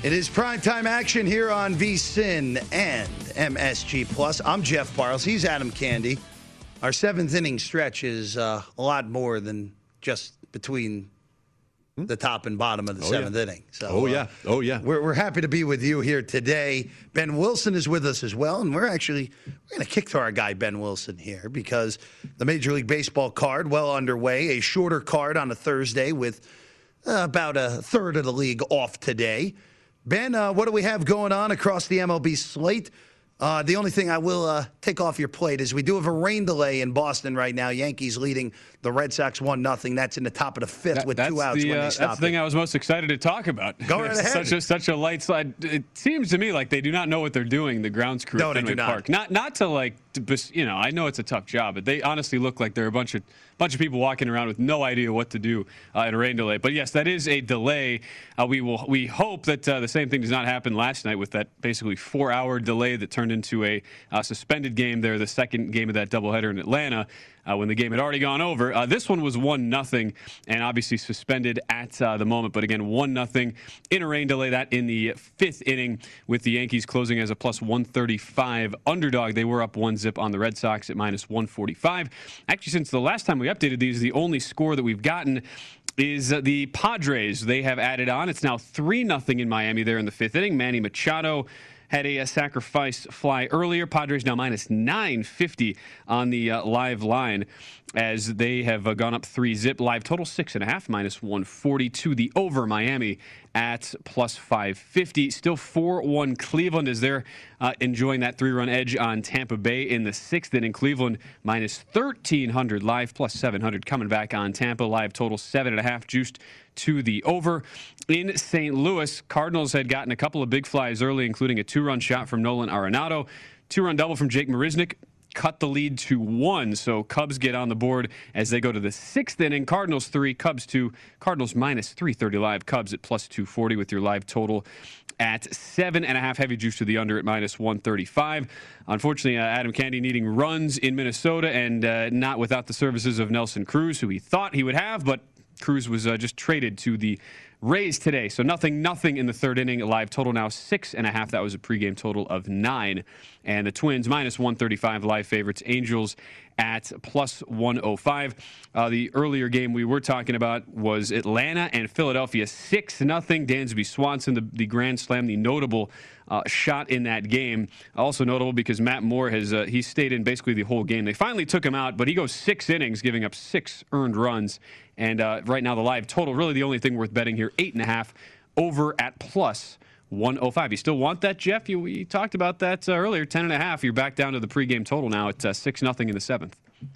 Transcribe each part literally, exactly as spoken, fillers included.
It is primetime action here on V S I N and M S G Plus. I'm Jeff Parles. He's Adam Candy. Our seventh inning stretch is uh, a lot more than just between the top and bottom of the oh, seventh yeah. inning. So, oh, yeah. Uh, oh, yeah. We're, we're happy to be with you here today. Ben Wilson is with us as well, and we're actually we're going to kick to our guy Ben Wilson here because the Major League Baseball card well underway, a shorter card on a Thursday with uh, about a third of the league off today. Ben, uh, what do we have going on across the M L B slate? Uh, the only thing I will uh, take off your plate is we do have a rain delay in Boston right now. Yankees leading the Red Sox one nothing. That's in the top of the fifth that, with two outs the, when uh, they stop. That's the thing I was most excited to talk about. Go right ahead. Such a, such a light slide. It seems to me like they do not know what they're doing, the grounds crew no, at Fenway not. Park. Not not to like, to, you know, I know it's a tough job, but they honestly look like they're a bunch of bunch of people walking around with no idea what to do uh, in a rain delay. But yes, that is a delay. Uh, we will we hope that uh, the same thing does not happen last night with that basically four-hour delay that turned into a uh, suspended game there, the second game of that doubleheader in Atlanta. Uh, when the game had already gone over. Uh, this one was one nothing and obviously suspended at uh, the moment. But again, one nothing in a rain delay. That in the fifth inning with the Yankees closing as a plus one thirty-five underdog. They were up one zip on the Red Sox at minus one forty-five. Actually, since the last time we updated these, the only score that we've gotten is uh, the Padres. They have added on. It's now three nothing in Miami there in the fifth inning. Manny Machado had a, a sacrifice fly earlier. Padres now minus nine fifty on the uh, live line as they have uh, gone up three zip. Live total six and a half, minus one forty-two. The over Miami at plus five fifty. Still four one Cleveland as they're uh, enjoying that three-run edge on Tampa Bay in the sixth inning. Cleveland minus thirteen hundred, live plus seven hundred coming back on Tampa. Live total seven and a half, juiced to the over. In Saint Louis, Cardinals had gotten a couple of big flies early, including a two-run shot from Nolan Arenado, two-run double from Jake Marisnick, cut the lead to one. So Cubs get on the board as they go to the sixth inning. Cardinals three, Cubs two. Cardinals minus three thirty live. Cubs at plus two forty with your live total at seven and a half. Heavy juice to the under at minus one thirty-five. Unfortunately, uh, Adam Candy needing runs in Minnesota and uh, not without the services of Nelson Cruz, who he thought he would have, but Cruz was uh, just traded to the Rays today. So nothing, nothing in the third inning. Live total now six and a half. That was a pregame total of nine. And the Twins minus one thirty-five live favorites. Angels at plus one oh five. Uh, the earlier game we were talking about was Atlanta and Philadelphia six nothing. Dansby Swanson, the, the grand slam, the notable uh, shot in that game. Also notable because Matt Moore has uh, he stayed in basically the whole game. They finally took him out, but he goes six innings, giving up six earned runs. And uh, right now the live total, really the only thing worth betting here, eight and a half, over at plus one oh five. You still want that, Jeff? You, we talked about that uh, earlier, ten and a half. You're back down to the pregame total now at uh, six nothing in the seventh.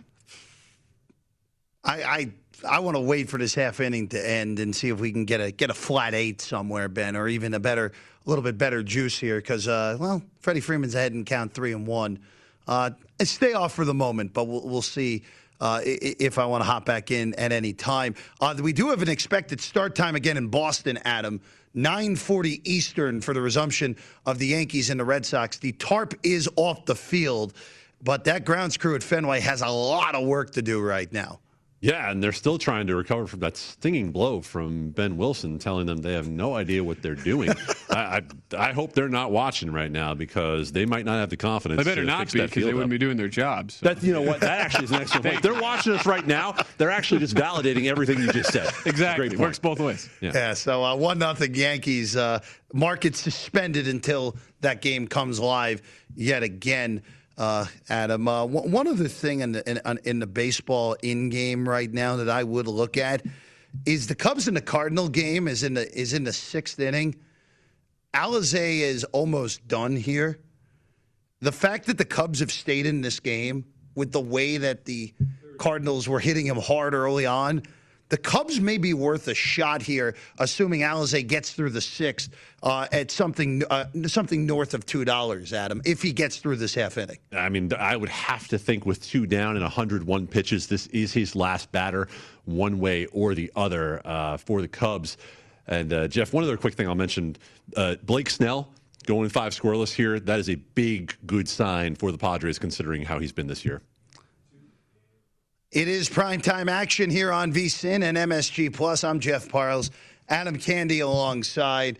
I I, I want to wait for this half inning to end and see if we can get a get a flat eight somewhere, Ben, or even a better, a little bit better juice here because, uh, well, Freddie Freeman's ahead in count three and one. Uh, stay off for the moment, but we'll, we'll see. Uh, if I want to hop back in at any time. Uh, we do have an expected start time again in Boston, Adam, nine forty Eastern for the resumption of the Yankees and the Red Sox. The tarp is off the field, but that grounds crew at Fenway has a lot of work to do right now. Yeah, and they're still trying to recover from that stinging blow from Ben Wilson, telling them they have no idea what they're doing. I, I I hope they're not watching right now because they might not have the confidence. They better to not fix be that because they field wouldn't up. be doing their jobs. So. That you know what? That actually is an excellent point. They're watching us right now. They're actually just validating everything you just said. Exactly. Great It works both ways. Yeah. yeah so uh, one nothing Yankees. Uh, market suspended until that game comes live yet again. Uh, Adam, uh, one other thing in the, in, in the baseball in-game right now that I would look at is the Cubs and the Cardinal game is in the is in the sixth inning. Alizé is almost done here. The fact that the Cubs have stayed in this game with the way that the Cardinals were hitting him hard early on, the Cubs may be worth a shot here, assuming Alizé gets through the sixth uh, at something uh, something north of two dollars, Adam, if he gets through this half inning. I mean, I would have to think with two down and one hundred one pitches, this is his last batter one way or the other uh, for the Cubs. And, uh, Jeff, one other quick thing I'll mention, uh, Blake Snell going five scoreless here, that is a big, good sign for the Padres considering how he's been this year. It is primetime action here on V S I N and M S G Plus. I'm Jeff Parles, Adam Candy alongside.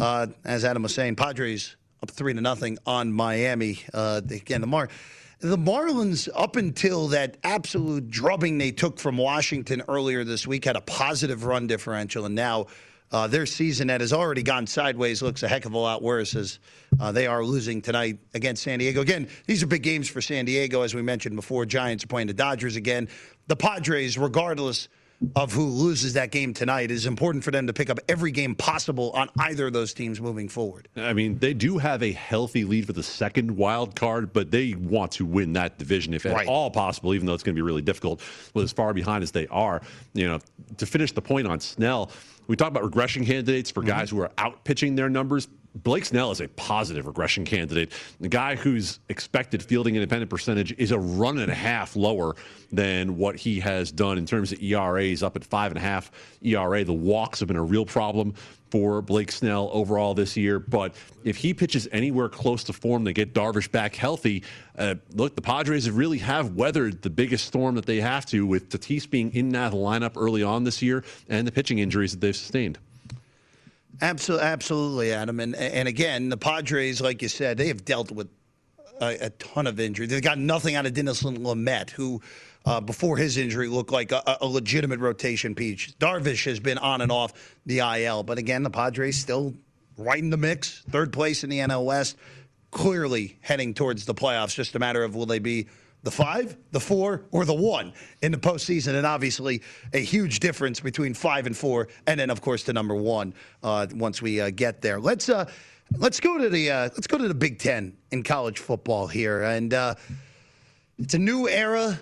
Uh, as Adam was saying, Padres up three to nothing on Miami. Uh, again, the Mar. The Marlins, up until that absolute drubbing they took from Washington earlier this week, had a positive run differential, and now uh, their season that has already gone sideways looks a heck of a lot worse as uh, they are losing tonight against San Diego. Again, these are big games for San Diego, as we mentioned before. Giants are playing the Dodgers again. The Padres, regardless of who loses that game tonight, it is important for them to pick up every game possible on either of those teams moving forward. I mean, they do have a healthy lead for the second wild card, but they want to win that division if at Right. all possible, even though it's going to be really difficult with as far behind as they are. You know, to finish the point on Snell, we talk about regression candidates for guys mm-hmm. who are out pitching their numbers. Blake Snell is a positive regression candidate. The guy whose expected fielding independent percentage is a run and a half lower than what he has done in terms of E R As, up at five and a half E R A. The walks have been a real problem for Blake Snell overall this year. But if he pitches anywhere close to form, they get Darvish back healthy. Uh, look, the Padres really have weathered the biggest storm that they have to, with Tatis being in and out of the lineup early on this year and the pitching injuries that they've sustained. Absolutely, absolutely, Adam. And and again, the Padres, like you said, they have dealt with a, a ton of injury. They've got nothing out of Dinelson Lamet, who uh, before his injury looked like a, a legitimate rotation piece. Darvish has been on and off the I L, but again, the Padres still right in the mix, third place in the N L West, clearly heading towards the playoffs. Just a matter of will they be the five, the four, or the one in the postseason, and obviously a huge difference between five and four, and then of course the number one uh, once we uh, get there. Let's uh, let's go to the uh, let's go to the Big Ten in college football here, and uh, it's a new era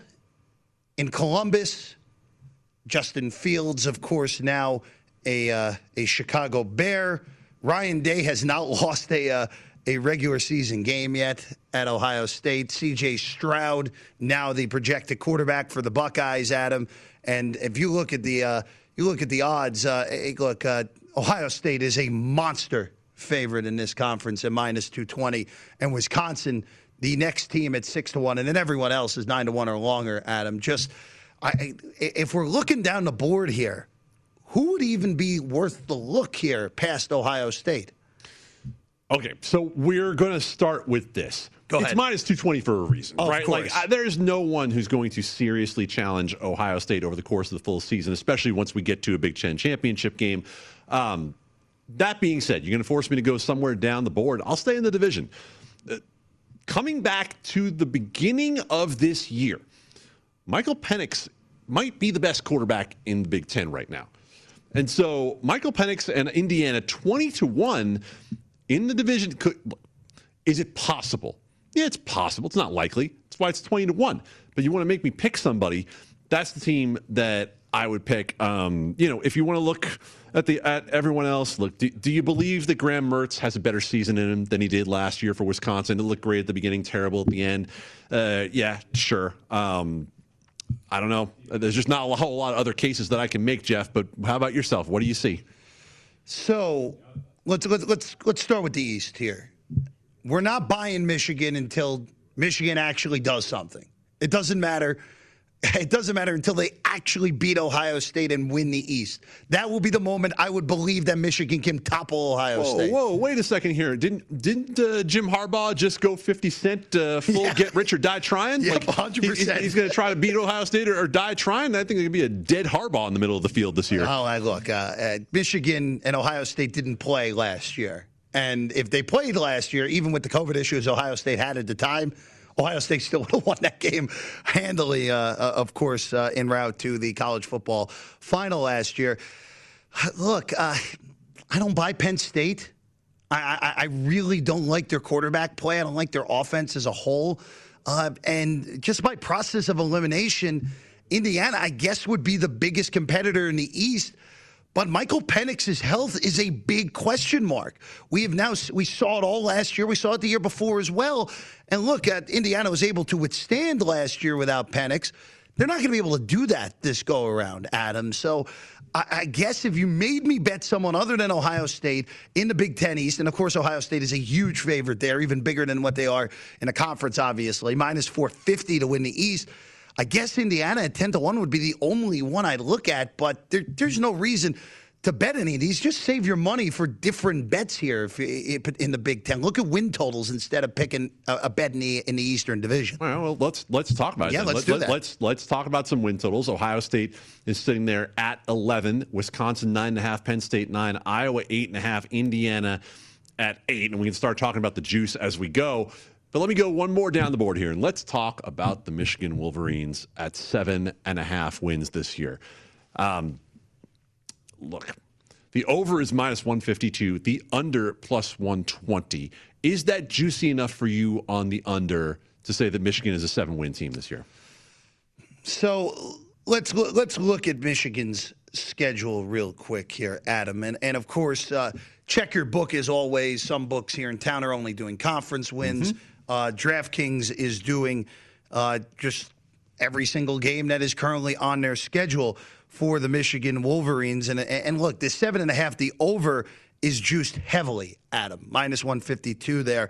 in Columbus. Justin Fields, of course, now a uh, a Chicago Bear. Ryan Day has not lost a uh, a regular season game yet at Ohio State. C J Stroud, now the projected quarterback for the Buckeyes, Adam. And if you look at the uh, you look at the odds, uh, look, uh, Ohio State is a monster favorite in this conference at minus two twenty, and Wisconsin, the next team, at six to one, and then everyone else is nine to one or longer. Adam, just I, if we're looking down the board here, who would even be worth the look here past Ohio State? Okay, so we're going to start with this. Go it's ahead. minus two twenty for a reason, Of right? course. Like, I, there's no one who's going to seriously challenge Ohio State over the course of the full season, especially once we get to a Big Ten championship game. Um, that being said, you're going to force me to go somewhere down the board. I'll stay in the division. Uh, coming back to the beginning of this year, Michael Penix might be the best quarterback in the Big Ten right now. And so Michael Penix and Indiana, twenty to one in the division. Could, is it possible? Yeah, it's possible. It's not likely. That's why it's twenty to one. But you want to make me pick somebody, that's the team that I would pick. Um, you know, if you want to look at the at everyone else, look, do, do you believe that Graham Mertz has a better season in him than he did last year for Wisconsin? It looked great at the beginning, terrible at the end. Uh, yeah, sure. Um, I don't know. There's just not a whole lot of other cases that I can make, Jeff. But how about yourself? What do you see? So let's let's let's let's start with the East here. We're not buying Michigan until Michigan actually does something. It doesn't matter. It doesn't matter until they actually beat Ohio State and win the East. That will be the moment I would believe that Michigan can topple Ohio Whoa, State. whoa, wait a second here. Didn't didn't uh, Jim Harbaugh just go fifty cent uh, full Yeah. get rich or die trying? Yep, Like, one hundred percent. he- he's going to try to beat Ohio State or, or die trying? I think it could be a dead Harbaugh in the middle of the field this year. Oh, I look, uh, uh, Michigan and Ohio State didn't play last year. And if they played last year, even with the COVID issues Ohio State had at the time, Ohio State still would have won that game handily, uh, uh, of course, uh, en route to the college football final last year. Look, uh, I don't buy Penn State. I, I, I really don't like their quarterback play. I don't like their offense as a whole. Uh, and just by process of elimination, Indiana, I guess, would be the biggest competitor in the East. But Michael Penix's health is a big question mark. We have now we saw it all last year. We saw it the year before as well. And look, at Indiana was able to withstand last year without Penix. They're not going to be able to do that this go around, Adam. So I, I guess if you made me bet someone other than Ohio State in the Big Ten East, and of course Ohio State is a huge favorite there, even bigger than what they are in the conference, obviously, minus four fifty to win the East. I guess Indiana at ten to one would be the only one I'd look at, but there, there's no reason to bet any of these, just save your money for different bets here if, if in the Big Ten. Look at win totals instead of picking a, a bet in the, in the Eastern Division. All right, well, let's let's talk about it. Yeah, then. let's Let, do let, that. Let's let's talk about some win totals. Ohio State is sitting there at eleven, Wisconsin nine and a half, Penn State nine, Iowa eight and a half, Indiana at eight, and we can start talking about the juice as we go. But let me go one more down the board here, and let's talk about the Michigan Wolverines at seven and a half wins this year. Um, look. The over is minus one fifty-two, the under plus one twenty. Is that juicy enough for you on the under to say that Michigan is a seven-win team this year? So let's let's look at Michigan's schedule real quick here, Adam. And, and of course, uh, check your book as always. Some books here in town are only doing conference wins. Mm-hmm. Uh, DraftKings is doing uh, just every single game that is currently on their schedule for the Michigan Wolverines. And, and look, the seven and a half, the over is juiced heavily, Adam, minus one fifty-two there.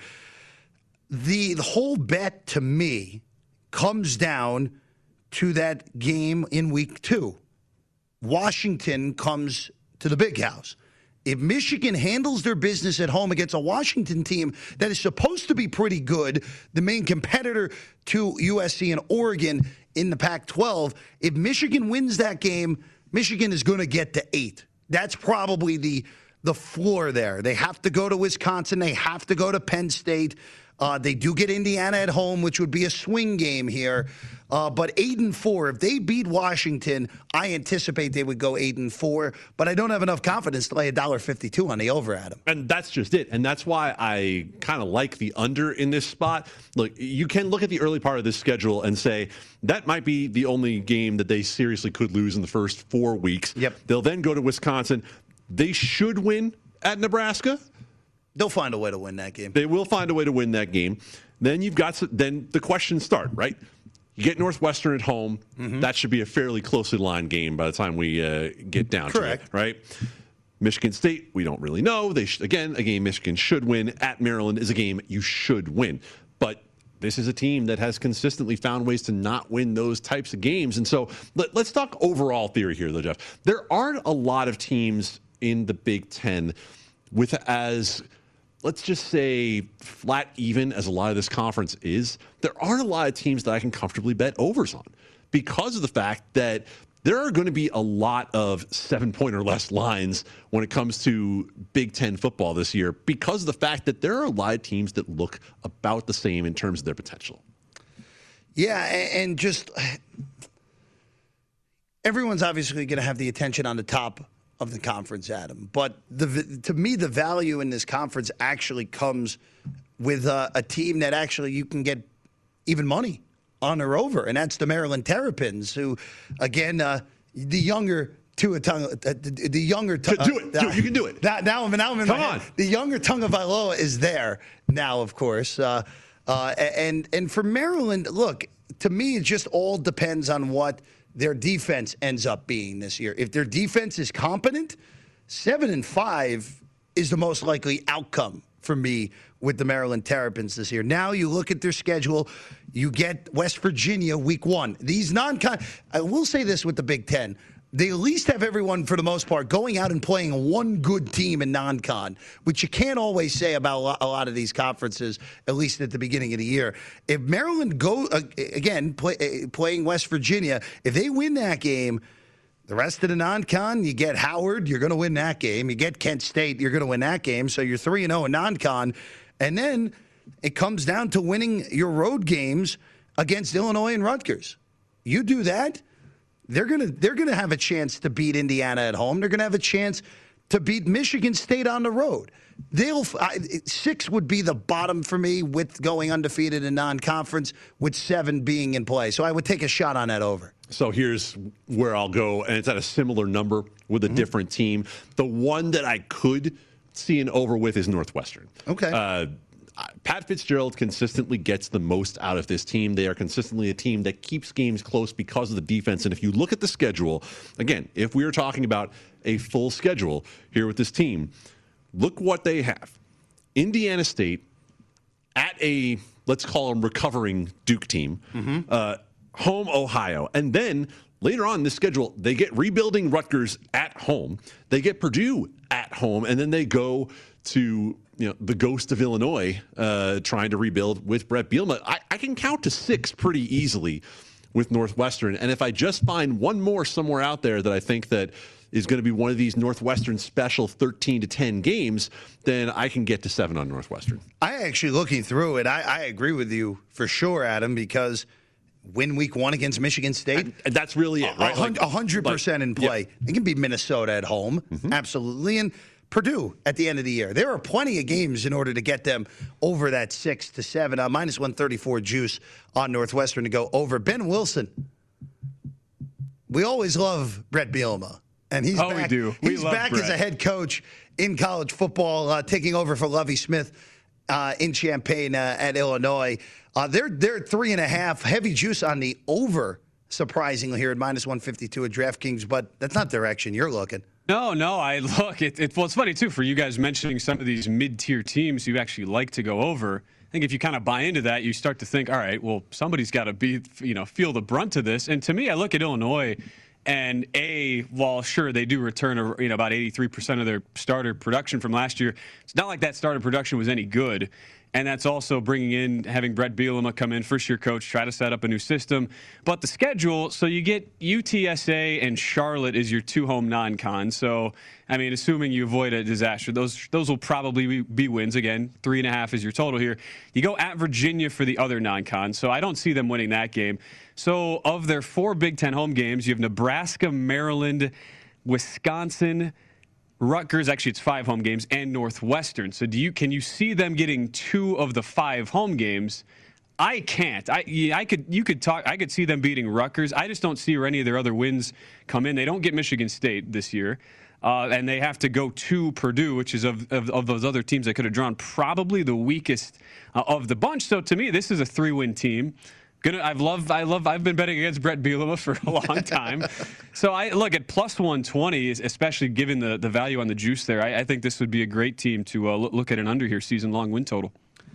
The, the whole bet to me comes down to that game in week two. Washington comes to the Big House. If Michigan handles their business at home against a Washington team that is supposed to be pretty good, the main competitor to U S C and Oregon in the Pac twelve, if Michigan wins that game, Michigan is going to get to eight. That's probably the the floor there. They have to go to Wisconsin. They have to go to Penn State. Uh, they do get Indiana at home, which would be a swing game here. Uh, but eight and four, if they beat Washington, I anticipate they would go eight and four. But I don't have enough confidence to lay a dollar fifty-two on the over, Adam. And that's just it. And that's why I kind of like the under in this spot. Look, you can look at the early part of this schedule and say that might be the only game that they seriously could lose in the first four weeks. Yep. They'll then go to Wisconsin. They should win at Nebraska. They'll find a way to win that game. They will find a way to win that game. Then you've got then the questions start, right? You get Northwestern at home. Mm-hmm. That should be a fairly closely lined game by the time we uh, get down Correct. to it, right? Michigan State, we don't really know. They sh- again, a game Michigan should win. At Maryland is a game you should win. But this is a team that has consistently found ways to not win those types of games. And so let, let's talk overall theory here, though, Jeff. There aren't a lot of teams in the Big Ten with as let's just say flat even as a lot of this conference is. There aren't a lot of teams that I can comfortably bet overs on because of the fact that there are going to be a lot of seven-point or less lines when it comes to Big Ten football this year because of the fact that there are a lot of teams that look about the same in terms of their potential. Yeah, and just everyone's obviously going to have the attention on the top of the conference, Adam. But the, to me, the value in this conference actually comes with a, a team that actually you can get even money on or over, and that's the Maryland Terrapins, who, again, uh, the younger Tua Tonga, uh, the, the younger Tonga, do it, do it, you can do it. Now, now, now I'm in Come my on. head. The younger Tagovailoa is there now, of course, uh, uh, and and for Maryland, look, to me, it just all depends on what their defense ends up being this year. If their defense is competent, seven and five is the most likely outcome for me with the Maryland Terrapins this year. Now you look at their schedule, you get West Virginia week one. These non-con, I will say this with the Big Ten, they at least have everyone, for the most part, going out and playing one good team in non-con, which you can't always say about a lot of these conferences, at least at the beginning of the year. If Maryland go uh, again play, uh, playing West Virginia, if they win that game, the rest of the non-con, you get Howard, you're going to win that game. You get Kent State, you're going to win that game. So you're three and oh in non-con, and then it comes down to winning your road games against Illinois and Rutgers. You do that, They're gonna they're gonna have a chance to beat Indiana at home. They're gonna have a chance to beat Michigan State on the road. They'll I, six would be the bottom for me with going undefeated in non-conference, with seven being in play. So I would take a shot on that over. So here's where I'll go, and it's at a similar number with a mm-hmm. different team. The one that I could see an over with is Northwestern. Okay. Uh, Pat Fitzgerald consistently gets the most out of this team. They are consistently a team that keeps games close because of the defense. And if you look at the schedule, again, if we are talking about a full schedule here with this team, look what they have. Indiana State at a, let's call them recovering Duke team, mm-hmm. uh, home Ohio. And then later on in this schedule, they get rebuilding Rutgers at home. They get Purdue at home, and then they go to you know the ghost of Illinois uh, trying to rebuild with Brett Bielema. I, I can count to six pretty easily with Northwestern. And if I just find one more somewhere out there that I think that is going to be one of these Northwestern special thirteen to ten games, then I can get to seven on Northwestern. I actually, looking through it, I, I agree with you for sure, Adam, because win week one against Michigan State. And that's really it, right? A hundred percent in play. Yeah. It can be Minnesota at home, mm-hmm. absolutely, and Purdue at the end of the year. There are plenty of games in order to get them over that six to seven. Uh, minus one thirty-four juice on Northwestern to go over. Ben Wilson. We always love Brett Bielema, and he's oh, back. We do. We he's love back Brett. as a head coach in college football, uh, taking over for Lovie Smith uh, in Champaign uh, at Illinois. Uh, they're they're three and a half, heavy juice on the over. Surprisingly, here at minus one fifty-two at DraftKings, but that's not the direction you're looking. No, no. I look. It, it, well, it's funny too for you guys mentioning some of these mid-tier teams you actually like to go over. I think if you kind of buy into that, you start to think, all right, well, somebody's got to be, you know, feel the brunt of this. And to me, I look at Illinois, and a while sure they do return, a, you know, about eighty-three percent of their starter production from last year. It's not like that starter production was any good. And that's also bringing in, having Brett Bielema come in, first-year coach, try to set up a new system. But the schedule, so you get U T S A and Charlotte is your two home non-con. So, I mean, assuming you avoid a disaster, those those will probably be, be wins. Again, three and a half is your total here. You go at Virginia for the other non-con, so I don't see them winning that game. So, of their four Big Ten home games, you have Nebraska, Maryland, Wisconsin, Rutgers, actually it's five home games, and Northwestern. So do you can you see them getting two of the five home games? I can't. I yeah, I could you could talk I could see them beating Rutgers. I just don't see where any of their other wins come in. They don't get Michigan State this year. Uh, and they have to go to Purdue, which is of, of, of those other teams they could have drawn, probably the weakest uh, of the bunch. So to me, this is a three-win team. Gonna, I've loved, I love, I've been betting against Brett Bielema for a long time. So I look at plus one twenty, especially given the, the value on the juice there. I, I think this would be a great team to uh, look at an under here, season-long win total.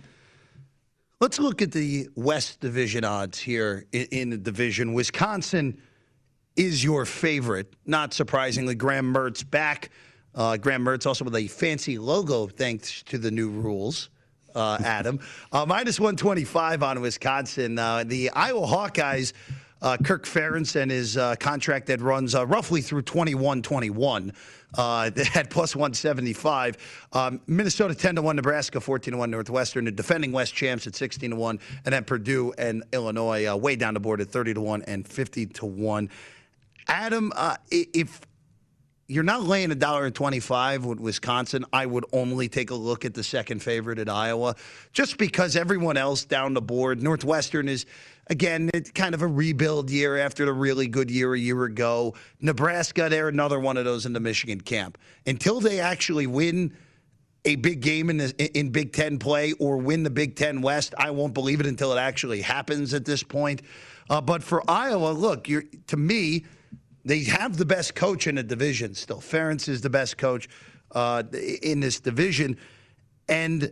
Let's look at the West Division odds here in, in the division. Wisconsin is your favorite. Not surprisingly, Graham Mertz back. Uh, Graham Mertz also with a fancy logo thanks to the new rules. Uh, Adam. Uh, minus one twenty-five on Wisconsin. Uh, the Iowa Hawkeyes, uh, Kirk Ferentz and his uh, contract that runs uh, roughly through twenty-one twenty-one uh, at plus one seventy-five. Um, Minnesota ten to one, Nebraska fourteen to one, Northwestern, the defending West champs at sixteen to one, and then Purdue and Illinois uh, way down the board at thirty to one and fifty to one. Adam, uh, if you're not laying a dollar and twenty-five with Wisconsin, I would only take a look at the second favorite at Iowa, just because everyone else down the board, Northwestern is, again, it's kind of a rebuild year after the really good year a year ago. Nebraska, they're another one of those in the Michigan camp. Until they actually win a big game in the, in Big Ten play or win the Big Ten West, I won't believe it until it actually happens at this point. Uh, but for Iowa, look, you're, to me, they have the best coach in the division still. Ferentz is the best coach uh, in this division. And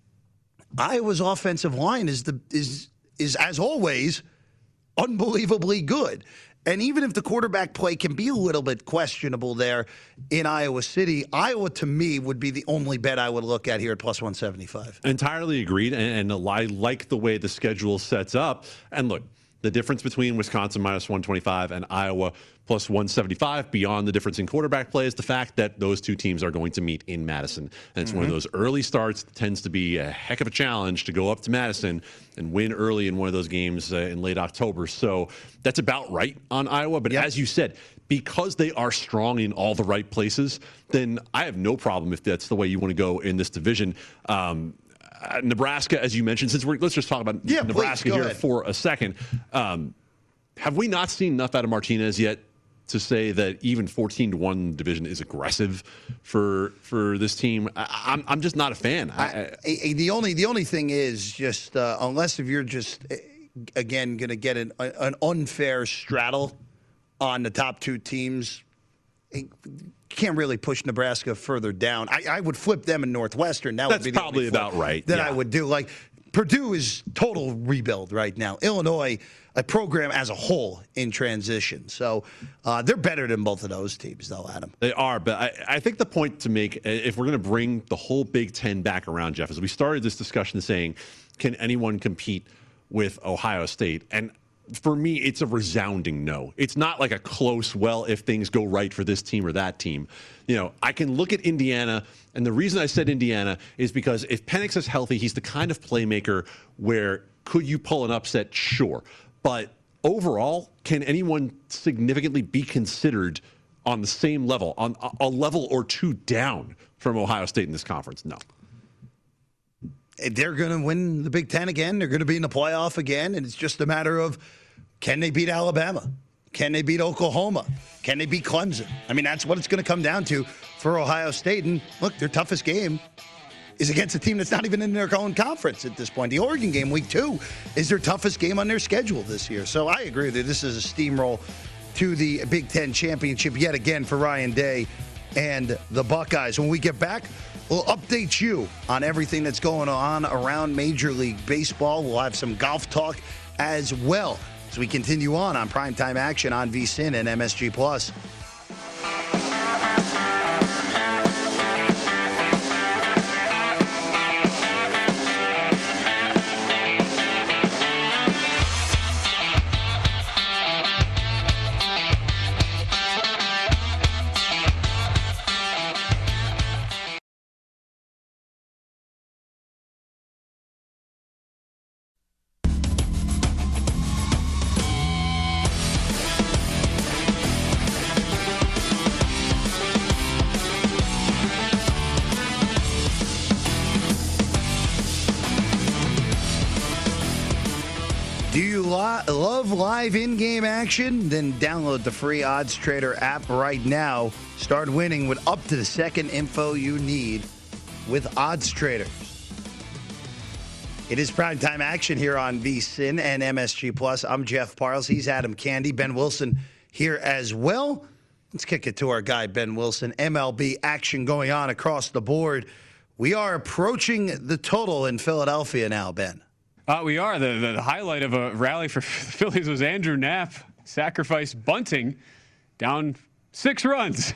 Iowa's offensive line is, the is, is, as always, unbelievably good. And even if the quarterback play can be a little bit questionable there in Iowa City, Iowa, to me, would be the only bet I would look at here at plus one seventy-five. Entirely agreed. And, and I like the way the schedule sets up. And look, the difference between Wisconsin minus one twenty-five and Iowa plus one seventy-five, beyond the difference in quarterback play, is the fact that those two teams are going to meet in Madison. And it's mm-hmm. one of those early starts that tends to be a heck of a challenge to go up to Madison and win early in one of those games uh, in late October. So that's about right on Iowa. But yep. as you said, because they are strong in all the right places, then I have no problem if that's the way you want to go in this division. Um, Uh, Nebraska, as you mentioned, since we're let's just talk about yeah, Nebraska please, here ahead. for a second. Um, have we not seen enough out of Martinez yet to say that even fourteen to one division is aggressive for for this team? I, I'm I'm just not a fan. I, I, I, the only the only thing is just uh, unless if you're just again going to get an an unfair straddle on the top two teams. Can't really push Nebraska further down. I, I would flip them in Northwestern. That That's would be the probably only about right. That yeah. I would do. Like Purdue is total rebuild right now. Illinois, a program as a whole in transition. So uh, they're better than both of those teams, though, Adam. They are, but I, I think the point to make, if we're going to bring the whole Big Ten back around, Jeff, is we started this discussion saying, can anyone compete with Ohio State? And for me, it's a resounding no. It's not like a close, well, if things go right for this team or that team. You know, I can look at Indiana, and the reason I said Indiana is because if Penix is healthy, he's the kind of playmaker where could you pull an upset? Sure. But overall, can anyone significantly be considered on the same level, on a level or two down from Ohio State in this conference? No. They're going to win the Big Ten again. They're going to be in the playoff again, and it's just a matter of, can they beat Alabama? Can they beat Oklahoma? Can they beat Clemson? I mean, that's what it's going to come down to for Ohio State. And look, their toughest game is against a team that's not even in their own conference at this point. The Oregon game, week two, is their toughest game on their schedule this year. So I agree that this is a steamroll to the Big Ten championship yet again for Ryan Day and the Buckeyes. When we get back, we'll update you on everything that's going on around Major League Baseball. We'll have some golf talk as well as we continue on on Primetime Action on V S I N and M S G Plus. Do you lo- love live in-game action? Then download the free Odds Trader app right now. Start winning with up to the second info you need with Odds Trader. It is primetime action here on V S I N and M S G Plus. I'm Jeff Parles. He's Adam Candy. Ben Wilson here as well. Let's kick it to our guy, Ben Wilson. M L B action going on across the board. We are approaching the total in Philadelphia now, Ben. Uh, we are. The, the the highlight of a rally for the Phillies was Andrew Knapp sacrifice bunting down six runs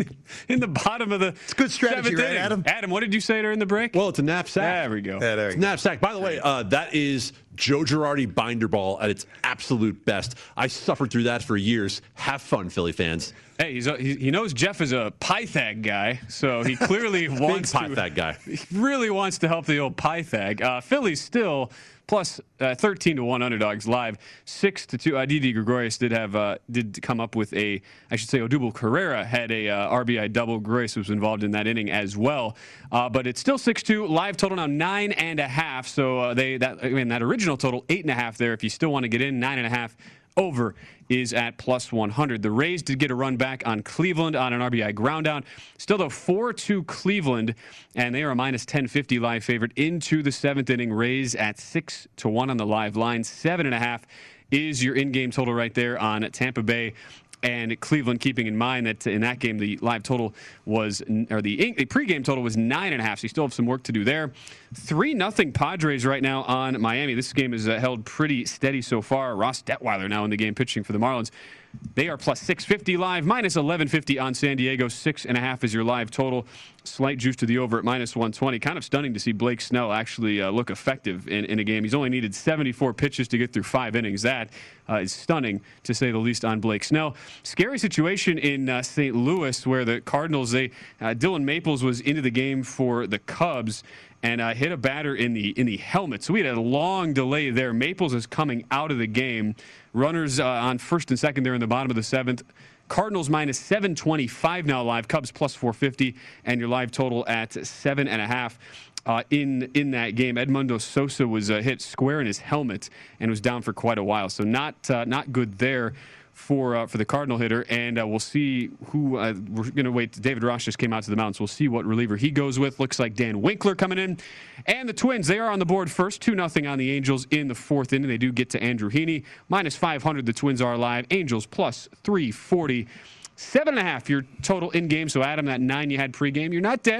in the bottom of the It's good strategy, right, inning. Adam? Adam, what did you say during the break? Well, it's a knapsack. There we go. Yeah, there It's you a go. knapsack. By the way, uh, that is Joe Girardi binder ball at its absolute best. I suffered through that for years. Have fun, Philly fans. Hey, he's a, he, he knows Jeff is a Pythag guy, so he clearly wants Big to. Pythag guy. He really wants to help the old Pythag. Uh, Philly's still plus uh, thirteen to one underdogs live, six to two. Uh, Didi Gregorius did have uh, did come up with a, I should say, Odubel Carrera had a uh, R B I double. Gregorius was involved in that inning as well, uh, but it's still six two. Live total now nine and a half. So uh, they that I mean that original total eight and a half there. If you still want to get in, nine and a half. Over is at plus one hundred. The Rays did get a run back on Cleveland on an R B I ground out. Still, though, four two Cleveland, and they are a minus ten fifty live favorite into the seventh inning. Rays at six to one on the live line. Seven and a half is your in-game total right there on Tampa Bay and Cleveland, keeping in mind that in that game the live total was, or the, the pregame total was nine and a half. So you still have some work to do there. Three nothing Padres right now on Miami. This game is uh, held pretty steady so far. Ross Detweiler now in the game pitching for the Marlins. They are plus six fifty live, minus eleven fifty on San Diego. Six and a half is your live total. Slight juice to the over at minus one twenty. Kind of stunning to see Blake Snell actually uh, look effective in, in a game. He's only needed seventy-four pitches to get through five innings. That uh, is stunning, to say the least, on Blake Snell. Scary situation in uh, Saint Louis where the Cardinals, they uh, Dylan Maples was into the game for the Cubs and uh, hit a batter in the in the helmet. So we had a long delay there. Maples is coming out of the game. Runners uh, on first and second there in the bottom of the seventh. Cardinals minus seven twenty-five now live. Cubs plus four fifty, and your live total at seven and a half. Uh, in in that game, Edmundo Sosa was uh, hit square in his helmet and was down for quite a while. So not uh, not good there for uh, for the Cardinal hitter, and uh, we'll see who uh, we're going to wait. David Ross just came out to the mound, so we'll see what reliever he goes with. Looks like Dan Winkler coming in, and the Twins, they are on the board first, two nothing on the Angels in the fourth inning. They do get to Andrew Heaney, minus five hundred. The Twins are live. Angels plus three forty, seven and a half your total in game. So Adam, that nine you had pregame, you're not dead.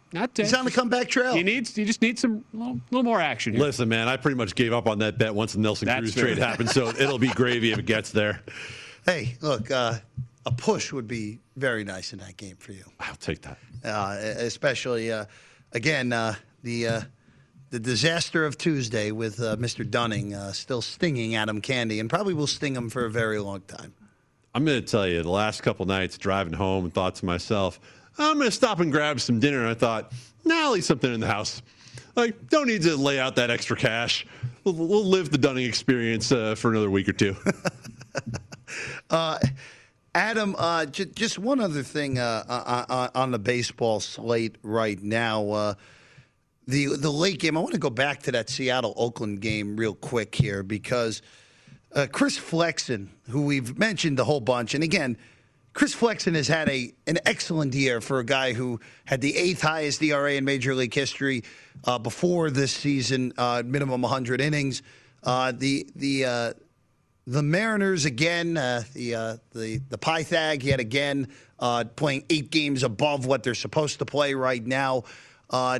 Not He's on the comeback trail. He needs. He just needs some little, little more action here. Listen, man, I pretty much gave up on that bet once the Nelson That's Cruz fair. trade happened, so it'll be gravy if it gets there. Hey, look, uh, a push would be very nice in that game for you. I'll take that. Uh, especially, uh, again, uh, the uh, the disaster of Tuesday with uh, Mister Dunning uh, still stinging Adam Candy, and probably will sting him for a very long time. I'm going to tell you, the last couple nights driving home and thought to myself, I'm going to stop and grab some dinner. And I thought, nah, I'll eat something in the house. Like, don't need to lay out that extra cash. We'll, we'll live the Dunning experience uh, for another week or two. uh, Adam, uh, j- just one other thing uh, uh, on the baseball slate right now. Uh, the the late game, I want to go back to that Seattle-Oakland game real quick here because uh, Chris Flexen, who we've mentioned a whole bunch, and again, Chris Flexen has had a an excellent year for a guy who had the eighth highest E R A in Major League history uh, before this season, uh, minimum one hundred innings. Uh, the the uh, the Mariners again, uh, the uh, the the Pythag yet again uh, playing eight games above what they're supposed to play right now. Uh,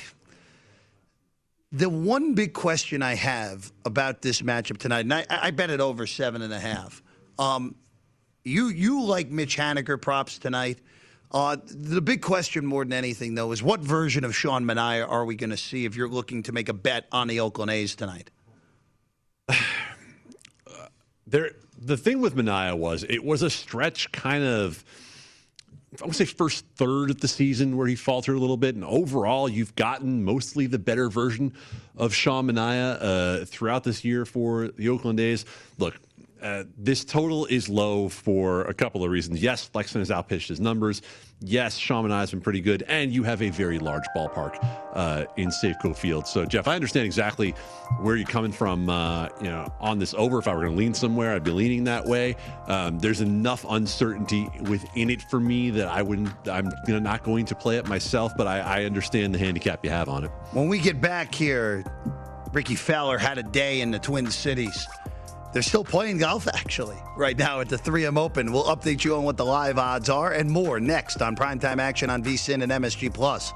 the one big question I have about this matchup tonight, and I, I bet it over seven and a half. Um, You you like Mitch Haniger props tonight. Uh, the big question more than anything, though, is what version of Sean Manaea are we going to see if you're looking to make a bet on the Oakland A's tonight? There, the thing with Manaea was it was a stretch kind of, I would say first third of the season where he faltered a little bit. And overall, you've gotten mostly the better version of Sean Manaea uh, throughout this year for the Oakland A's. Look, Uh, this total is low for a couple of reasons. Yes, Flexen has outpitched his numbers. Yes, Sean Manaea has been pretty good. And you have a very large ballpark uh, in Safeco Field. So, Jeff, I understand exactly where you're coming from uh, you know, on this over. If I were going to lean somewhere, I'd be leaning that way. Um, there's enough uncertainty within it for me that I wouldn't, I'm you know, not going to play it myself, but I, I understand the handicap you have on it. When we get back here, Ricky Fowler had a day in the Twin Cities. They're still playing golf, actually, right now at the three M Open. We'll update you on what the live odds are and more next on Primetime Action on VSiN and M S G Plus.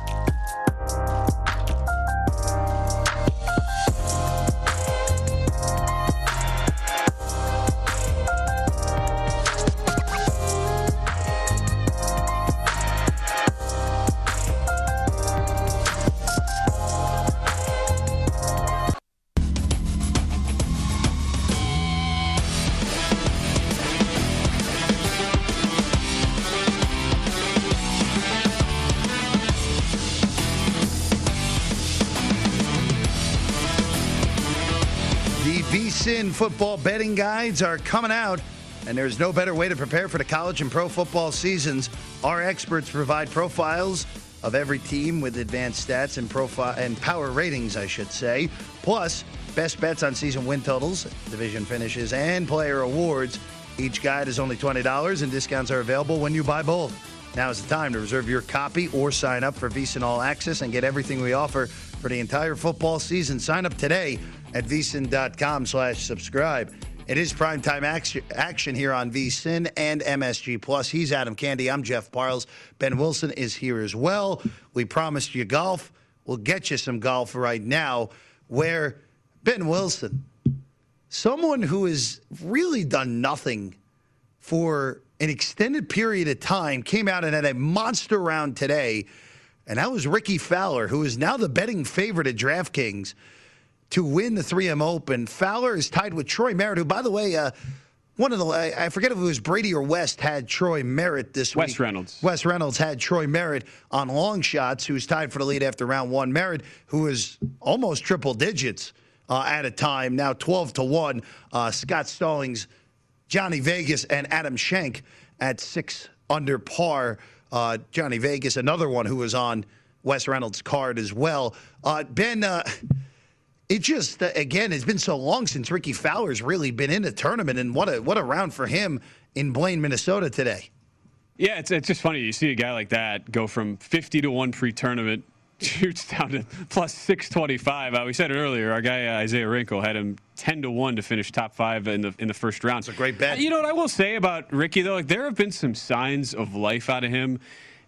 VSiN football betting guides are coming out, and there's no better way to prepare for the college and pro football seasons. Our experts provide profiles of every team with advanced stats and profile and power ratings, I should say, plus best bets on season win totals, division finishes, and player awards. Each guide is only twenty dollars, and discounts are available when you buy both. Now is the time to reserve your copy or sign up for VSiN All Access and get everything we offer for the entire football season. Sign up today at vsin.com slash subscribe. It is primetime action here on VSiN and M S G Plus. He's Adam Candy. I'm Jeff Parles. Ben Wilson is here as well. We promised you golf. We'll get you some golf right now, where Ben Wilson, someone who has really done nothing for an extended period of time, came out and had a monster round today, and that was Ricky Fowler, who is now the betting favorite at DraftKings to win the three M Open. Fowler is tied with Troy Merritt, who, by the way, uh, one of the, I forget if it was Brady or West had Troy Merritt this Wes week. Wes Reynolds. Wes Reynolds had Troy Merritt on long shots, who's tied for the lead after round one. Merritt, who is almost triple digits uh, at a time, now twelve to one. Uh, Scott Stallings, Johnny Vegas, and Adam Schenk at six under par. Uh, Johnny Vegas, another one who was on Wes Reynolds' card as well. Uh, Ben, uh, it just, uh, again, it's been so long since Ricky Fowler's really been in a tournament, and what a what a round for him in Blaine, Minnesota today. Yeah, it's, it's just funny. You see a guy like that go from fifty to one pre-tournament, shoots down to plus six twenty-five. Uh, we said it earlier. Our guy uh, Isaiah Wrinkle had him ten to one to finish top five in the in the first round. It's a great bet. Uh, you know what I will say about Ricky, though? Like, there have been some signs of life out of him.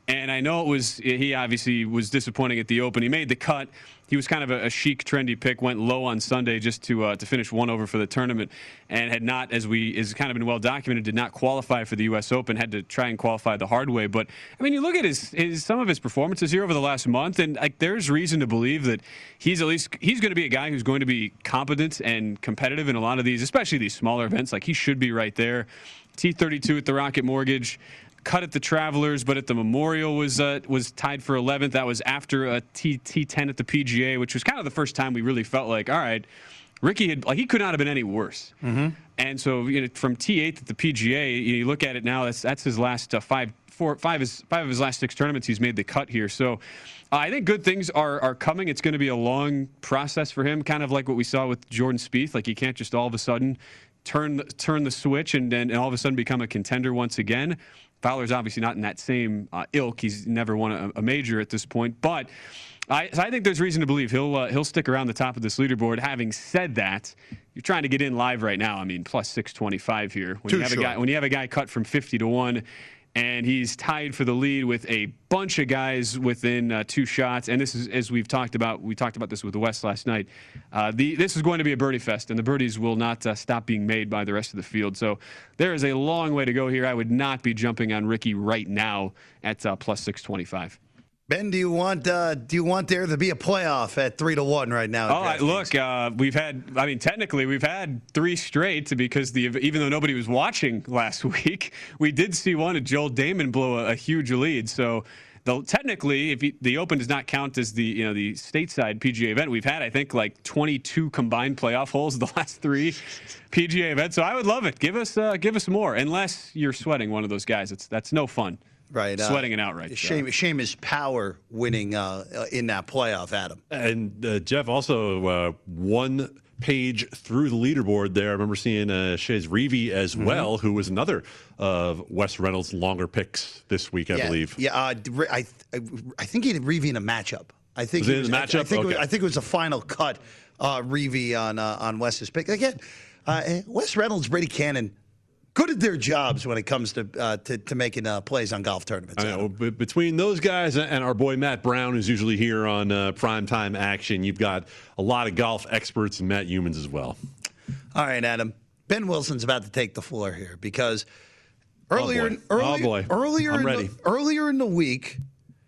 And I know it was he obviously was disappointing at the Open. He made the cut. He was kind of a, a chic, trendy pick. Went low on Sunday just to uh, to finish one over for the tournament, and had not, as we is kind of been well documented, did not qualify for the U S Open. Had to try and qualify the hard way. But I mean, you look at his, his some of his performances here over the last month, and like there's reason to believe that he's at least he's going to be a guy who's going to be competent and competitive in a lot of these, especially these smaller events. Like he should be right there. T thirty-two at the Rocket Mortgage. Cut at the Travelers, but at the Memorial was uh, was tied for eleventh. That was after a T T10 at the P G A, which was kind of the first time we really felt like, all right, Ricky had like he could not have been any worse. Mm-hmm. And so you know, from T eight at the P G A, you look at it now. That's that's his last uh, five, four, five, his, five of his last six tournaments. He's made the cut here. So uh, I think good things are are coming. It's going to be a long process for him, kind of like what we saw with Jordan Spieth. Like he can't just all of a sudden turn turn the switch and and, and all of a sudden become a contender once again. Fowler's obviously not in that same uh, ilk. He's never won a, a major at this point, but I, I think there's reason to believe he'll uh, he'll stick around the top of this leaderboard. Having said that, you're trying to get in live right now. I mean, plus six twenty-five here. When Too you have short. a guy when you have a guy cut from fifty to one, and he's tied for the lead with a bunch of guys within uh, two shots. And this is, as we've talked about, we talked about this with the West last night. Uh, the this is going to be a birdie fest, and the birdies will not uh, stop being made by the rest of the field. So there is a long way to go here. I would not be jumping on Ricky right now at uh, plus six twenty-five. Ben, do you want uh, do you want there to be a playoff at three to one right now? Oh, I, look, uh, we've had. I mean, technically, we've had three straight because the even though nobody was watching last week, we did see one of Joel Damon blow a, a huge lead. So, the, technically, if he, the Open does not count as the you know the stateside P G A event, we've had I think like twenty-two combined playoff holes the last three P G A events. So I would love it. Give us uh, give us more, unless you're sweating one of those guys. It's that's no fun. Right, uh, sweating it out right. Shame, shame is power winning uh, in that playoff, Adam. And uh, Jeff also uh, one page through the leaderboard there. I remember seeing uh, Chez Reavie as mm-hmm. well, who was another of Wes Reynolds' longer picks this week, I yeah, believe. Yeah, uh, I I think he did Reavie in a matchup. I think was it it was, in the matchup. I, I think okay. it was, I think it was a final cut. Uh, Reavie on uh, on Wes's pick again. Uh, Wes Reynolds, Brady Cannon. Good at their jobs when it comes to uh, to, to making uh, plays on golf tournaments. I know, b- between those guys and our boy Matt Brown, who's usually here on uh, Primetime Action, you've got a lot of golf experts and Matt Humans as well. All right, Adam. Ben Wilson's about to take the floor here because earlier, oh boy. earlier, oh boy. earlier, I'm in ready. The, earlier in the week,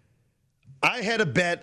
I had a bet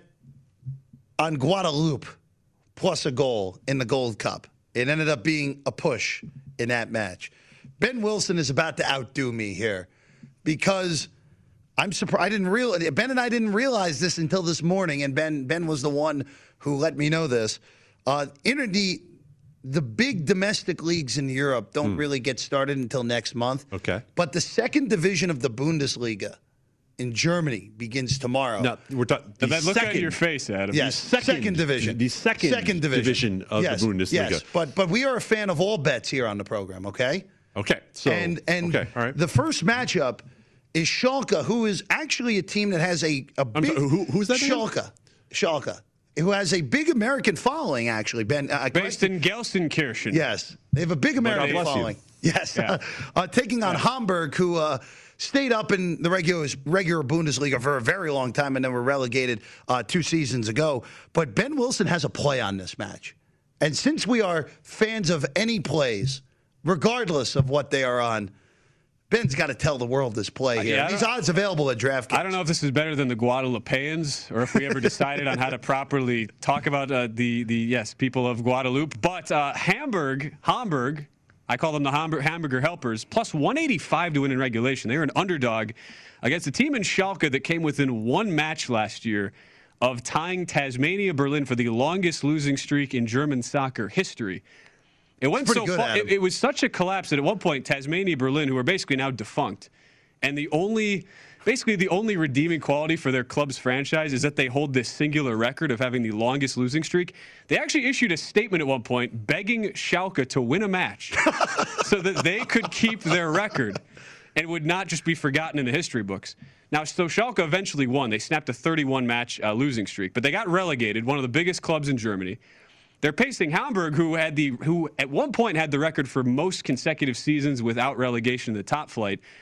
on Guadalupe plus a goal in the Gold Cup. It ended up being a push in that match. Ben Wilson is about to outdo me here because I'm surprised. I didn't real Ben and I didn't realize this until this morning, and Ben Ben was the one who let me know this. Uh, inter- the the big domestic leagues in Europe don't hmm. really get started until next month. Okay, but the second division of the Bundesliga in Germany begins tomorrow. No, we're talking. Look at your face, Adam. Yes, second, second division. The second, second division. division of yes, the Bundesliga. Yes, but but we are a fan of all bets here on the program. Okay. Okay, so and and okay, all right. the first matchup is Schalke, who is actually a team that has a a big sorry, who, who's that? Schalke, Schalke, who has a big American following. Actually, Ben, uh, based in Gelsenkirchen. Yes, they have a big American God bless following. you. Yes, yeah. uh, taking on yeah. Hamburg, who uh, stayed up in the regular regular Bundesliga for a very long time and then were relegated uh, two seasons ago. But Ben Wilson has a play on this match, and since we are fans of any plays, regardless of what they are on, Ben's got to tell the world this play here. Yeah, These odds available at DraftKings. I don't know if this is better than the Guadalupeans or if we ever decided on how to properly talk about uh, the, the, yes, people of Guadeloupe. But uh, Hamburg, Hamburg, I call them the Hamburg, Hamburger Helpers, plus one eighty-five to win in regulation. They were an underdog against a team in Schalke that came within one match last year of tying Tasmania Berlin for the longest losing streak in German soccer history. It went so good, far. It, it was such a collapse that at one point Tasmania Berlin, who are basically now defunct, and the only, basically the only redeeming quality for their club's franchise is that they hold this singular record of having the longest losing streak. They actually issued a statement at one point begging Schalke to win a match so that they could keep their record and would not just be forgotten in the history books. Now, so Schalke eventually won. They snapped a thirty-one match uh, losing streak, but they got relegated, one of the biggest clubs in Germany. They're pacing Hamburg, who had the who at one point had the record for most consecutive seasons without relegation in the top flight.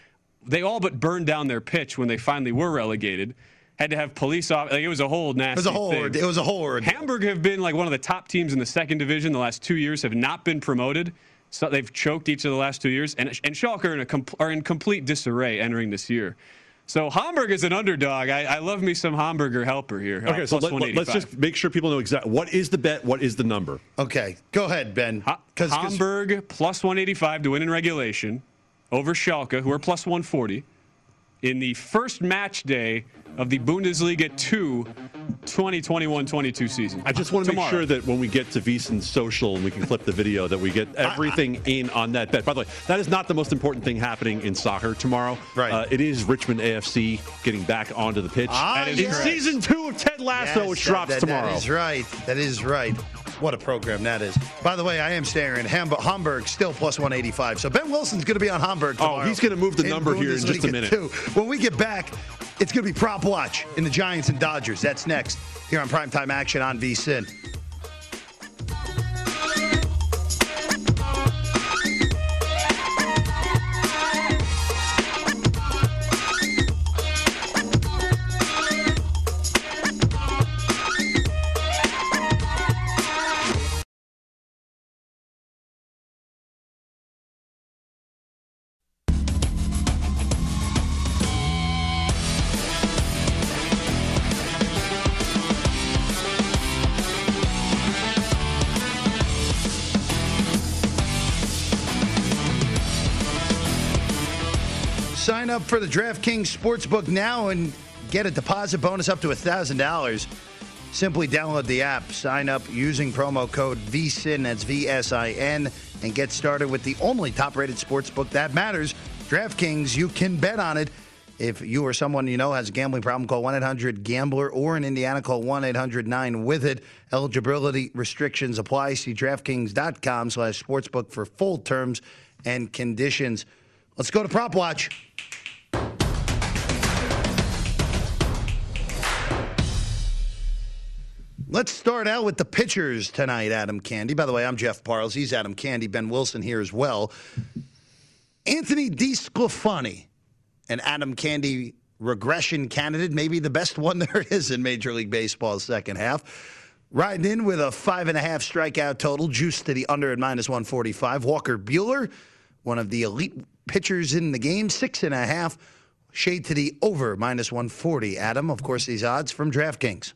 they all but burned down their pitch when they finally were relegated. Had to have police off. Like, it was a whole nasty It was a whole. thing. It was a whole. Hamburg have been like one of the top teams in the second division the last two years. Have not been promoted. So they've choked each of the last two years, and and Schalke are in a com- are in complete disarray entering this year. So Hamburg is an underdog. I, I love me some Hamburger helper here. Okay, uh, so plus let, let's just make sure people know exactly what is the bet, what is the number. Okay, go ahead, Ben. Ha- Cause, Hamburg cause... plus one eighty-five to win in regulation over Schalke, who are plus one forty. In the first match day of the Bundesliga two twenty twenty-one twenty-two season. I just want to Tomorrow. make sure that when we get to VSiN's social and we can clip the video, that we get everything in on that bet. By the way, that is not the most important thing happening in soccer tomorrow. Right. Uh, it is Richmond A F C getting back onto the pitch. Ah, in yes. season two of Ted Lasso, yes, which drops that, that, tomorrow. That is right. That is right. What a program that is. By the way, I am staring. Ham- Hamburg still plus one eighty-five. So Ben Wilson's going to be on Hamburg tomorrow. Oh, he's going to move the number here in just a minute. Two. When we get back, it's going to be Prop Watch in the Giants and Dodgers. That's next here on Primetime Action on VSiN. Sign up for the DraftKings Sportsbook now and get a deposit bonus up to one thousand dollars. Simply download the app, sign up using promo code VSiN, that's V S I N, and get started with the only top-rated sportsbook that matters. DraftKings, you can bet on it. If you or someone you know has a gambling problem, call one eight hundred gambler, or in Indiana, call one eight hundred nine with it. Eligibility restrictions apply. See DraftKings.com slash sportsbook for full terms and conditions. Let's go to Prop Watch. Let's start out with the pitchers tonight, Adam Candy. By the way, I'm Jeff Parles. He's Adam Candy. Ben Wilson here as well. Anthony DeSclafani, an Adam Candy regression candidate, maybe the best one there is in Major League Baseball's second half. Riding in with a five and a half strikeout total, juiced to the under at minus one forty-five. Walker Buehler, one of the elite pitchers in the game, six and a half, shade to the over, minus one forty. Adam, of course, these odds from DraftKings.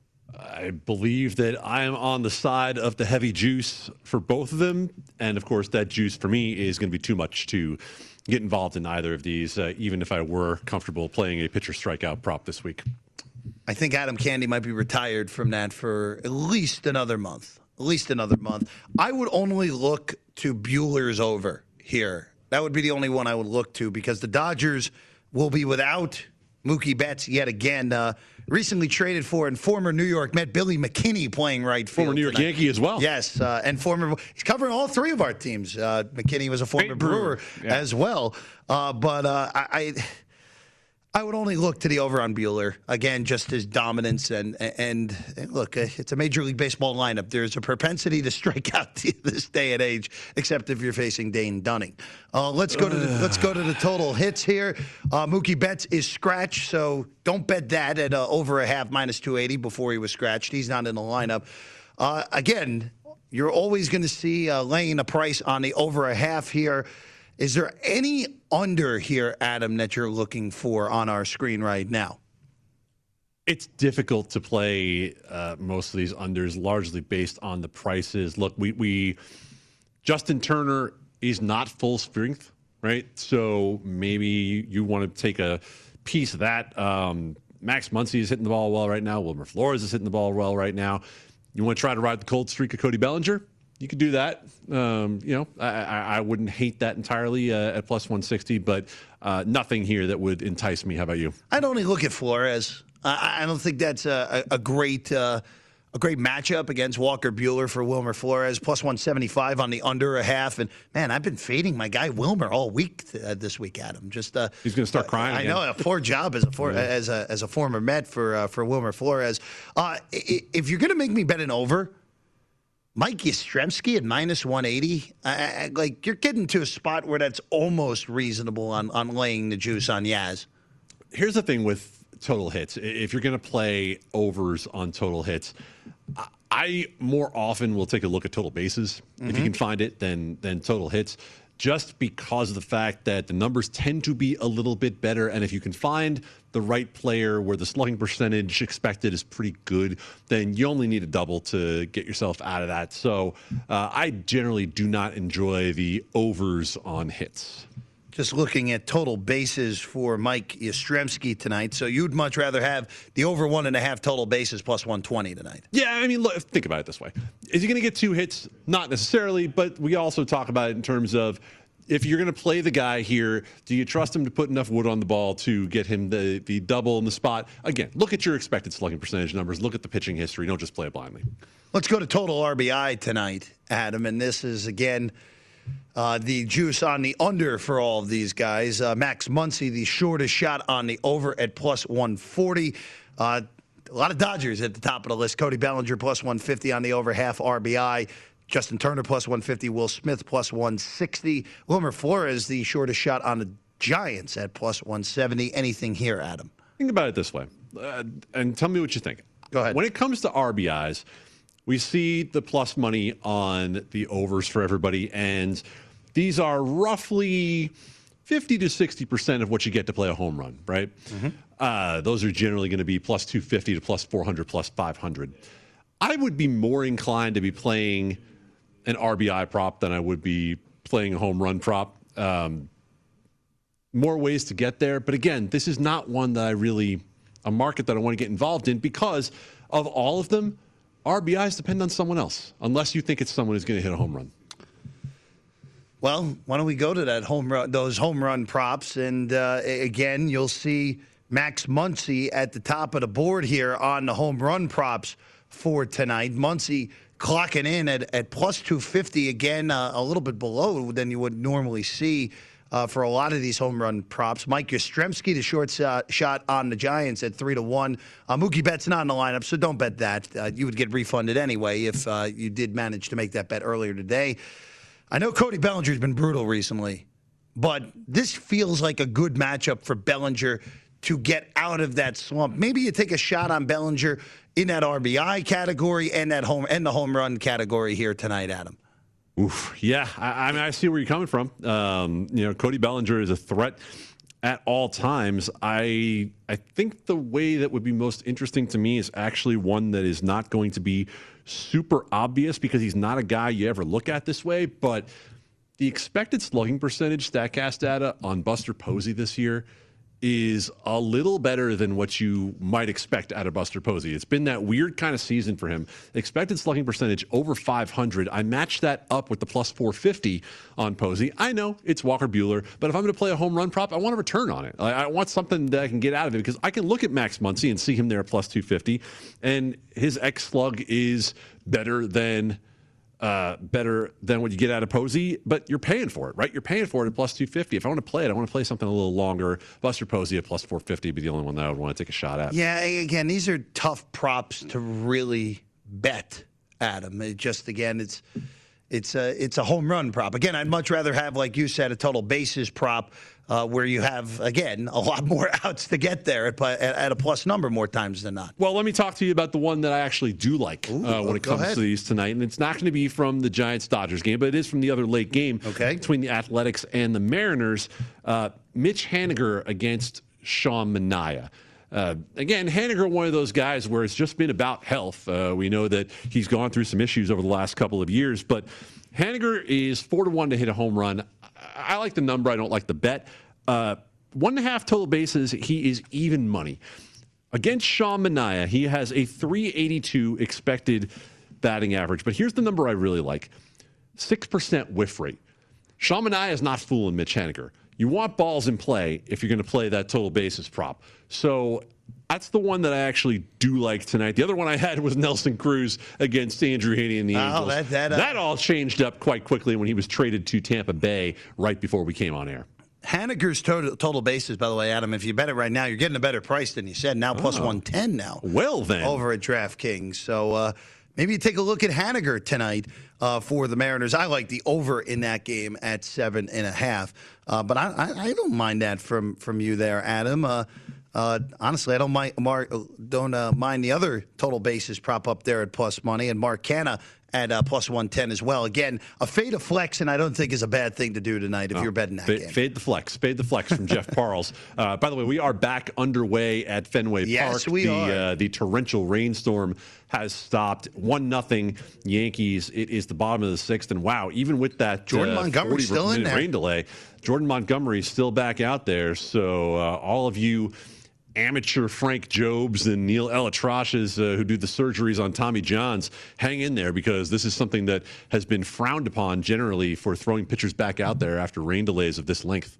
I believe that I am on the side of the heavy juice for both of them. And, of course, that juice for me is going to be too much to get involved in either of these, uh, even if I were comfortable playing a pitcher strikeout prop this week. I think Adam Candy might be retired from that for at least another month. At least another month. I would only look to Buehler's over here. That would be the only one I would look to because the Dodgers will be without Mookie Betts yet again. Uh, recently traded for and former New York Met Billy McKinney playing right field. Former New York tonight. Yankee as well. Yes, uh, and former. He's covering all three of our teams. Uh, McKinney was a former Great Brewer, Brewer. Yeah. as well. Uh, but uh, I. I I would only look to the over on Buehler. Again, just his dominance. And, and, and look, it's a Major League Baseball lineup. There's a propensity to strike out this day and age, except if you're facing Dane Dunning. Uh, let's go to the, let's go to the total hits here. Uh, Mookie Betts is scratched, so don't bet that at uh, over a half, minus two eighty before he was scratched. He's not in the lineup. Uh, again, you're always going to see uh, laying a price on the over a half here. Is there any under here, Adam, that you're looking for on our screen right now? It's difficult to play uh, most of these unders, largely based on the prices. Look, we, we Justin Turner is not full strength, right? So maybe you want to take a piece of that. Um, Max Muncy is hitting the ball well right now. Wilmer Flores is hitting the ball well right now. You want to try to ride the cold streak of Cody Bellinger? You could do that. Um, you know, I, I, I wouldn't hate that entirely uh, at plus one sixty, but uh, nothing here that would entice me. How about you? I'd only look at Flores. I, I don't think that's a, a, a great uh, a great matchup against Walker Buehler for Wilmer Flores. Plus one seventy-five on the under a half. And, man, I've been fading my guy Wilmer all week uh, this week, Adam. Just uh, He's going to start crying I again. know, a poor job as a, for, Yeah. as a, as a former Met for, uh, for Wilmer Flores. Uh, if you're going to make me bet an over, Mike Yastrzemski at minus one eighty. I, I, like, you're getting to a spot where that's almost reasonable on, on laying the juice on Yaz. Here's the thing with total hits. If you're going to play overs on total hits, I more often will take a look at total bases mm-hmm. if you can find it than than total hits, just because of the fact that the numbers tend to be a little bit better. And if you can find the right player where the slugging percentage expected is pretty good, then you only need a double to get yourself out of that. So uh, I generally do not enjoy the overs on hits. Just looking at total bases for Mike Yastrzemski tonight. So you'd much rather have the over one and a half total bases plus one twenty tonight. Yeah, I mean, look, think about it this way. Is he going to get two hits? Not necessarily, but we also talk about it in terms of if you're going to play the guy here, do you trust him to put enough wood on the ball to get him the, the double in the spot? Again, look at your expected slugging percentage numbers. Look at the pitching history. Don't just play it blindly. Let's go to total R B I tonight, Adam. And this is, again, Uh, the juice on the under for all of these guys. Uh, Max Muncy, the shortest shot on the over at plus one forty. Uh, a lot of Dodgers at the top of the list. Cody Bellinger plus one fifty on the over, half R B I. Justin Turner plus one fifty. Will Smith plus one sixty. Wilmer Flores, the shortest shot on the Giants at plus one seventy. Anything here, Adam? Think about it this way, uh, and tell me what you think. Go ahead. When it comes to R B Is, we see the plus money on the overs for everybody, and these are roughly fifty to sixty percent of what you get to play a home run, right? Mm-hmm. Uh, those are generally going to be plus two fifty to plus four hundred, plus five hundred. I would be more inclined to be playing an R B I prop than I would be playing a home run prop. Um, more ways to get there. But again, this is not one that I really, a market that I want to get involved in, because of all of them, R B Is depend on someone else, unless you think it's someone who's going to hit a home run. Well, why don't we go to that home run, those home run props, and uh, again, you'll see Max Muncy at the top of the board here on the home run props for tonight. Muncy clocking in at, at plus two fifty, again, uh, a little bit below than you would normally see uh, for a lot of these home run props. Mike Yastrzemski, the short uh, shot on the Giants at three to one. Uh, Mookie Betts not in the lineup, so don't bet that. Uh, you would get refunded anyway if uh, you did manage to make that bet earlier today. I know Cody Bellinger's been brutal recently, but this feels like a good matchup for Bellinger to get out of that slump. Maybe you take a shot on Bellinger in that R B I category and that home and the home run category here tonight, Adam. Oof, yeah, I, I mean, I see where you're coming from. Um, you know, Cody Bellinger is a threat at all times. I I think the way that would be most interesting to me is actually one that is not going to be super obvious, because he's not a guy you ever look at this way. But the expected slugging percentage StatCast data on Buster Posey this year is a little better than what you might expect out of Buster Posey. It's been that weird kind of season for him. Expected slugging percentage over five hundred. I matched that up with the plus four fifty on Posey. I know it's Walker Buehler, but if I'm going to play a home run prop, I want a return on it. I, I want something that I can get out of it, because I can look at Max Muncy and see him there at plus two fifty, and his X slug is better than Uh, better than what you get out of Posey, but you're paying for it, right? You're paying for it at plus two fifty. If I want to play it, I want to play something a little longer. Buster Posey at plus four fifty would be the only one that I would want to take a shot at. Yeah, again, these are tough props to really bet, Adam. It just, again, it's it's a, it's a home run prop. Again, I'd much rather have, like you said, a total bases prop uh, where you have, again, a lot more outs to get there at, at, at a plus number more times than not. Well, let me talk to you about the one that I actually do like Ooh, uh, when it comes ahead. to these tonight. And it's not going to be from the Giants-Dodgers game, but it is from the other late game okay. between the Athletics and the Mariners. Uh, Mitch Haniger against Sean Manaea. Uh, again, Haniger, one of those guys where it's just been about health. Uh, we know that he's gone through some issues over the last couple of years, but Haniger is four to one to hit a home run. I, I like the number. I don't like the bet. Uh, one and a half total bases. He is even money. Against Sean Manaea, he has a three eighty-two expected batting average. But here's the number I really like. six percent whiff rate. Sean Manaea is not fooling Mitch Haniger. You want balls in play if you're going to play that total bases prop. So that's the one that I actually do like tonight. The other one I had was Nelson Cruz against Andrew Heaney and the Oh, Angels. that- that, uh, that all changed up quite quickly when he was traded to Tampa Bay right before we came on air. Haniger's total, total bases, by the way, Adam, if you bet it right now, you're getting a better price than you said. Now plus Oh. one ten now. Well, then. Over at DraftKings. So uh, maybe you take a look at Haniger tonight uh, for the Mariners. I like the over in that game at seven and a half. Uh, but I, I, I don't mind that from from you there, Adam. Uh, uh, honestly, I don't mind. Mark, don't uh, mind the other total bases prop up there at plus money, and Mark Canha at uh, plus one ten as well. Again, a fade of flex, and I don't think is a bad thing to do tonight if oh, you're betting that fade, game. Fade the flex. Fade the flex from Jeff Parles. Uh, by the way, we are back underway at Fenway yes, Park. we the, are. Uh, the torrential rainstorm has stopped. one nothing Yankees. It is the bottom of the sixth. And wow, even with that Jordan uh, Montgomery still in there. rain delay, Jordan Montgomery still back out there. So uh, all of you amateur Frank Jobs and Neil Elatrashes uh, who do the surgeries on Tommy Johns, hang in there, because this is something that has been frowned upon generally for throwing pitchers back out there after rain delays of this length.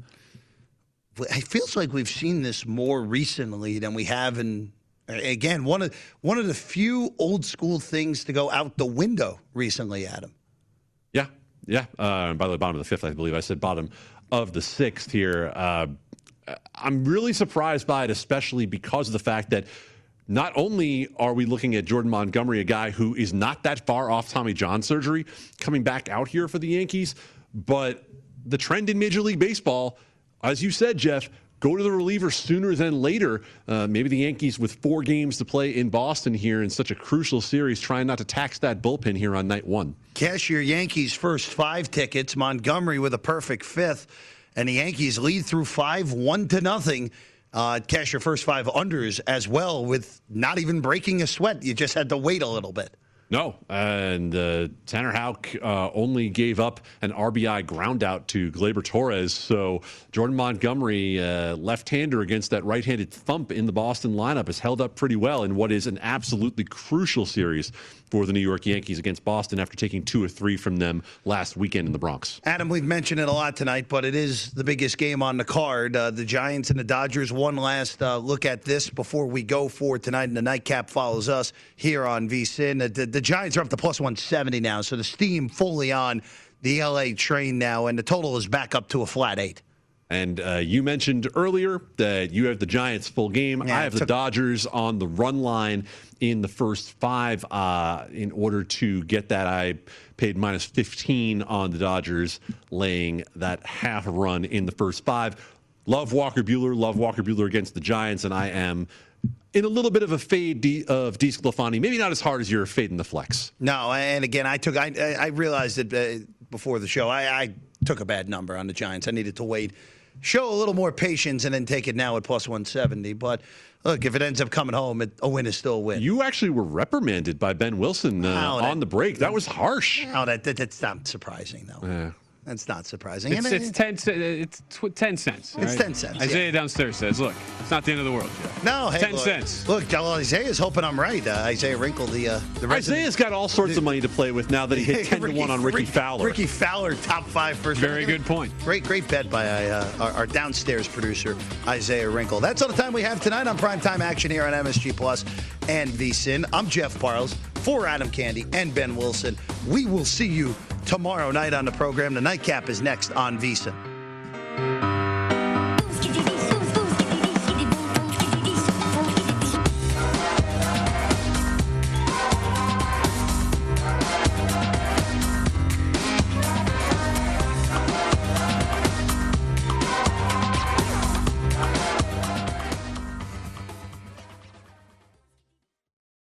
It feels like we've seen this more recently than we have in, again, one of one of the few old school things to go out the window recently, Adam. Yeah, yeah. Uh, by the way, bottom of the fifth, I believe. I said bottom of the sixth here. Uh, I'm really surprised by it, especially because of the fact that not only are we looking at Jordan Montgomery, a guy who is not that far off Tommy John surgery, coming back out here for the Yankees, but the trend in Major League Baseball, as you said, Jeff, go to the reliever sooner than later. Uh, maybe the Yankees, with four games to play in Boston here in such a crucial series, trying not to tax that bullpen here on night one. Cash your Yankees' first five tickets. Montgomery with a perfect fifth. And the Yankees lead through five, one to nothing. Uh, cash your first five unders as well with not even breaking a sweat. You just had to wait a little bit. No, and uh, Tanner Houck uh, only gave up an R B I ground out to Gleyber Torres. So Jordan Montgomery, uh, left-hander against that right-handed thump in the Boston lineup, has held up pretty well in what is an absolutely crucial series for the New York Yankees against Boston after taking two or three from them last weekend in the Bronx. Adam, we've mentioned it a lot tonight, but it is the biggest game on the card. Uh, the Giants and the Dodgers. One last uh, look at this before we go for tonight, and the nightcap follows us here on VSiN. The, the, the Giants are up to plus one seventy now, so the steam fully on the L A train now, and the total is back up to a flat eight. And uh, you mentioned earlier that you have the Giants full game. Yeah, I have the Dodgers on the run line in the first five. Uh, in order to get that, I paid minus fifteen on the Dodgers, laying that half run in the first five. Love Walker Buehler. Love Walker Buehler against the Giants, and I am in a little bit of a fade D, of DeSclafani. Maybe not as hard as you're fading the flex. No, and again, I took. I, I realized it uh, before the show. I, I took a bad number on the Giants. I needed to wait, show a little more patience, and then take it now at plus one seventy. But look, if it ends up coming home, it, a win is still a win. You actually were reprimanded by Ben Wilson uh, Oh, that- on the break. That was harsh. No, that, that that's not surprising though. Yeah. That's not surprising. It's, And it's it- ten. It's tw- ten cents. It's right? ten cents, yeah. Isaiah downstairs says, "Look, it's not the end of the world, Jeff. No, hey, ten look, cents. Look, well, Isaiah's hoping I'm right. Uh, Isaiah Wrinkle, the uh, the resident- Isaiah's got all sorts of money to play with now that he hit ten to one on Ricky Fowler. Ricky Fowler, top five first. Very good point. Great, great bet by uh, our, our downstairs producer, Isaiah Wrinkle. That's all the time we have tonight on Primetime Action here on M S G Plus and VSiN. I'm Jeff Parles for Adam Candy and Ben Wilson. We will see you tomorrow night on the program. The nightcap is next on VSiN.